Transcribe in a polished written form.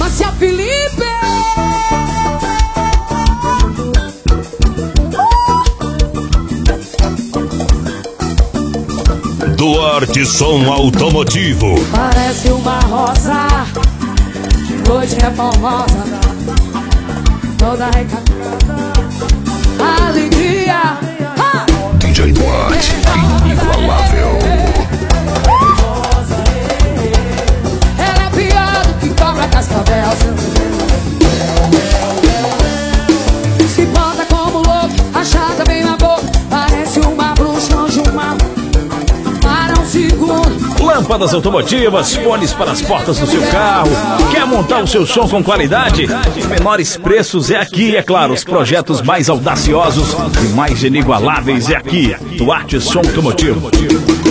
Márcia Felipe. Duarte Som Automotivo. Parece uma rosa, de noite é formosa, toda recatada, alegria. DJ Duarte, inigualável. Ela é pior do que cobra cascavel. Se bota como louco, achada bem na boca, parece uma bruxa, anjo mal. Para um segundo. Lâmpadas automotivas, fones para as portas do seu carro. Quer montar o seu som com qualidade? Os menores preços é aqui, é claro. Os projetos mais audaciosos e mais inigualáveis é aqui. Duarte Som Automotivo.